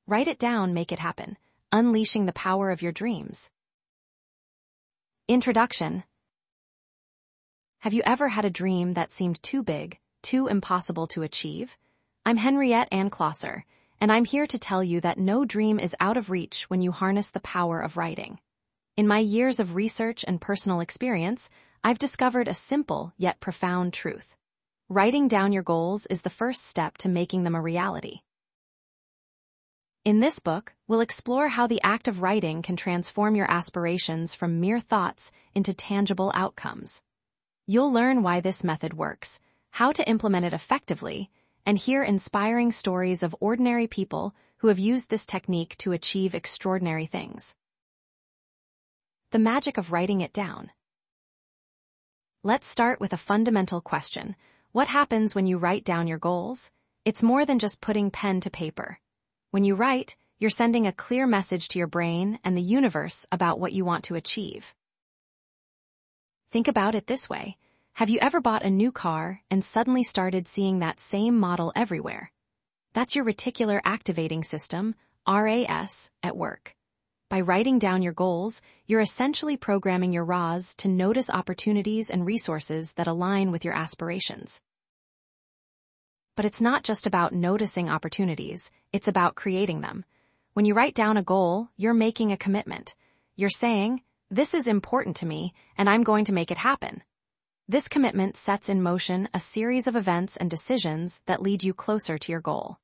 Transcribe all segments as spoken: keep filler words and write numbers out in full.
Write it down, make it happen. Unleashing the power of your dreams. Introduction. Have you ever had a dream that seemed too big, too impossible to achieve? I'm Henriette Ann Closser, and I'm here to tell you that no dream is out of reach when you harness the power of writing. In my years of research and personal experience, I've discovered a simple yet profound truth. Writing down your goals is the first step to making them a reality. In this book, we'll explore how the act of writing can transform your aspirations from mere thoughts into tangible outcomes. You'll learn why this method works, how to implement it effectively, and hear inspiring stories of ordinary people who have used this technique to achieve extraordinary things. The magic of writing it down. Let's start with a fundamental question. What happens when you write down your goals? It's more than just putting pen to paper. When you write, you're sending a clear message to your brain and the universe about what you want to achieve. Think about it this way. Have you ever bought a new car and suddenly started seeing that same model everywhere? That's your reticular activating system, R A S, at work. By writing down your goals, you're essentially programming your R A S to notice opportunities and resources that align with your aspirations. But it's not just about noticing opportunities, it's about creating them. When you write down a goal, you're making a commitment. You're saying, "This is important to me, and I'm going to make it happen." This commitment sets in motion a series of events and decisions that lead you closer to your goal.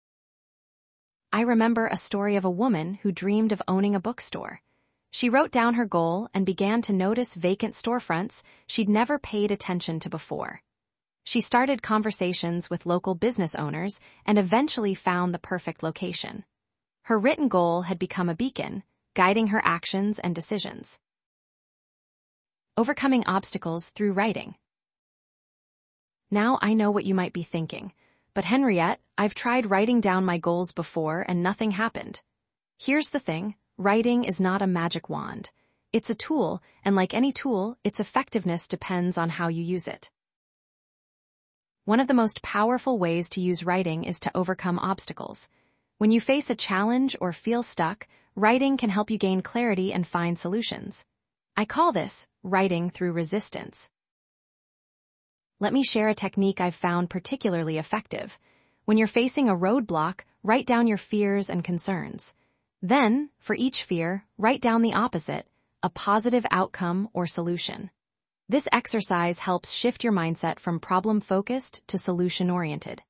I remember a story of a woman who dreamed of owning a bookstore. She wrote down her goal and began to notice vacant storefronts she'd never paid attention to before. She started conversations with local business owners and eventually found the perfect location. Her written goal had become a beacon, guiding her actions and decisions. Overcoming obstacles through writing. Now I know what you might be thinking, but Henriette, I've tried writing down my goals before and nothing happened. Here's the thing, writing is not a magic wand. It's a tool, and like any tool, its effectiveness depends on how you use it. One of the most powerful ways to use writing is to overcome obstacles. When you face a challenge or feel stuck, writing can help you gain clarity and find solutions. I call this writing through resistance. Let me share a technique I've found particularly effective. When you're facing a roadblock, write down your fears and concerns. Then, for each fear, write down the opposite, a positive outcome or solution. This exercise helps shift your mindset from problem-focused to solution-oriented.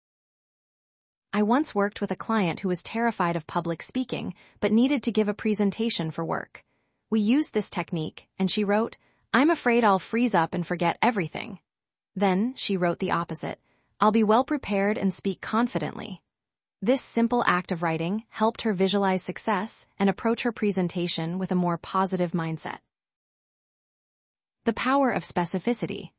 I once worked with a client who was terrified of public speaking but needed to give a presentation for work. We used this technique, and she wrote, "I'm afraid I'll freeze up and forget everything." Then she wrote the opposite, "I'll be well prepared and speak confidently." This simple act of writing helped her visualize success and approach her presentation with a more positive mindset. The power of specificity.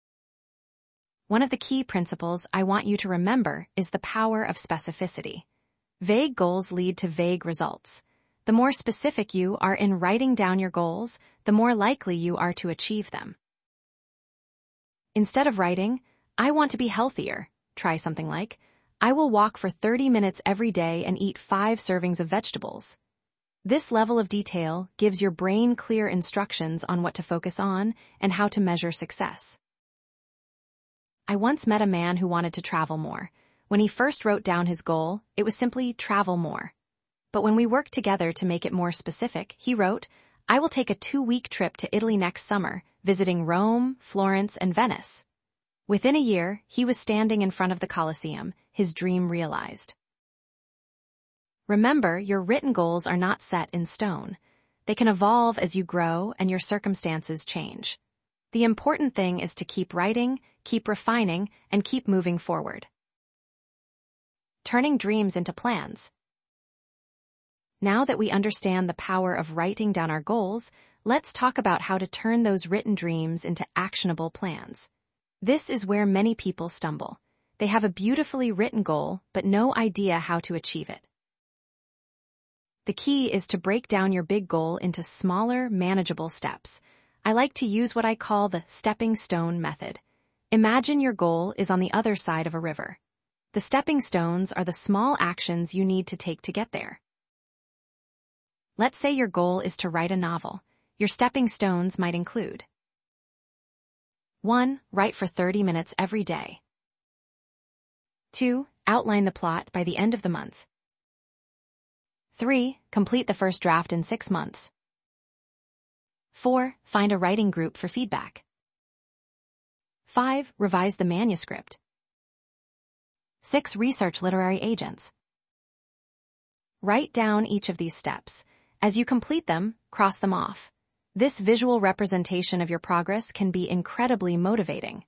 One of the key principles I want you to remember is the power of specificity. Vague goals lead to vague results. The more specific you are in writing down your goals, the more likely you are to achieve them. Instead of writing, "I want to be healthier," try something like, "I will walk for thirty minutes every day and eat five servings of vegetables." This level of detail gives your brain clear instructions on what to focus on and how to measure success. I once met a man who wanted to travel more. When he first wrote down his goal, it was simply travel more. But when we worked together to make it more specific, he wrote, "I will take a two-week trip to Italy next summer, visiting Rome, Florence, and Venice." Within a year, he was standing in front of the Colosseum, his dream realized. Remember, your written goals are not set in stone. They can evolve as you grow and your circumstances change. The important thing is to keep writing, keep refining, and keep moving forward. Turning dreams into plans. Now that we understand the power of writing down our goals, let's talk about how to turn those written dreams into actionable plans. This is where many people stumble. They have a beautifully written goal, but no idea how to achieve it. The key is to break down your big goal into smaller, manageable steps. I like to use what I call the stepping stone method. Imagine your goal is on the other side of a river. The stepping stones are the small actions you need to take to get there. Let's say your goal is to write a novel. Your stepping stones might include: one. Write for thirty minutes every day. two. Outline the plot by the end of the month. three. Complete the first draft in six months. four. Find a writing group for feedback. five. Revise the manuscript. six. Research literary agents. Write down each of these steps. As you complete them, cross them off. This visual representation of your progress can be incredibly motivating.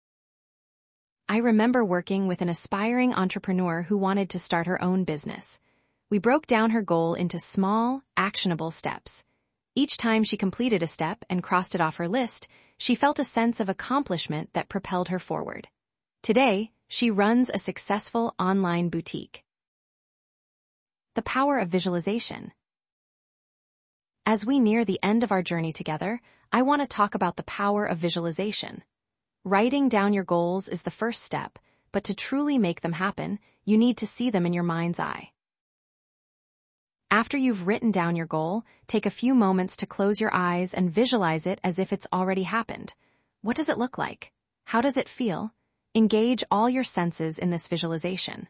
I remember working with an aspiring entrepreneur who wanted to start her own business. We broke down her goal into small, actionable steps. Each time she completed a step and crossed it off her list, she felt a sense of accomplishment that propelled her forward. Today, she runs a successful online boutique. The power of visualization. As we near the end of our journey together, I want to talk about the power of visualization. Writing down your goals is the first step, but to truly make them happen, you need to see them in your mind's eye. After you've written down your goal, take a few moments to close your eyes and visualize it as if it's already happened. What does it look like? How does it feel? Engage all your senses in this visualization.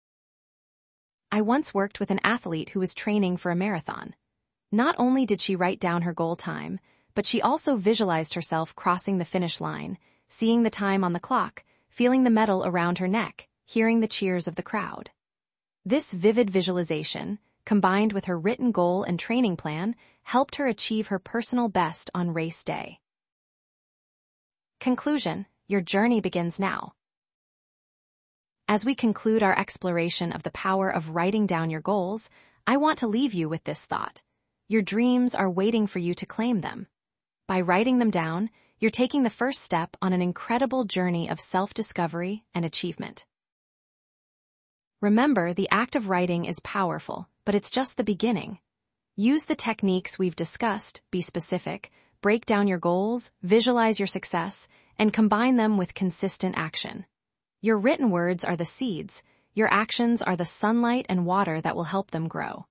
I once worked with an athlete who was training for a marathon. Not only did she write down her goal time, but she also visualized herself crossing the finish line, seeing the time on the clock, feeling the medal around her neck, hearing the cheers of the crowd. This vivid visualization, combined with her written goal and training plan, helped her achieve her personal best on race day. Conclusion: your journey begins now. As we conclude our exploration of the power of writing down your goals, I want to leave you with this thought. Your dreams are waiting for you to claim them. By writing them down, you're taking the first step on an incredible journey of self-discovery and achievement. Remember, the act of writing is powerful, but it's just the beginning. Use the techniques we've discussed, be specific, break down your goals, visualize your success, and combine them with consistent action. Your written words are the seeds, your actions are the sunlight and water that will help them grow.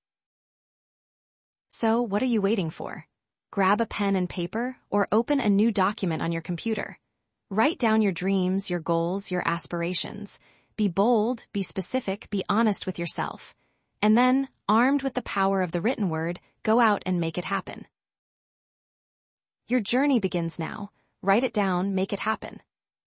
So, what are you waiting for? Grab a pen and paper, or open a new document on your computer. Write down your dreams, your goals, your aspirations. Be bold, be specific, be honest with yourself. And then, armed with the power of the written word, go out and make it happen. Your journey begins now. Write it down, make it happen.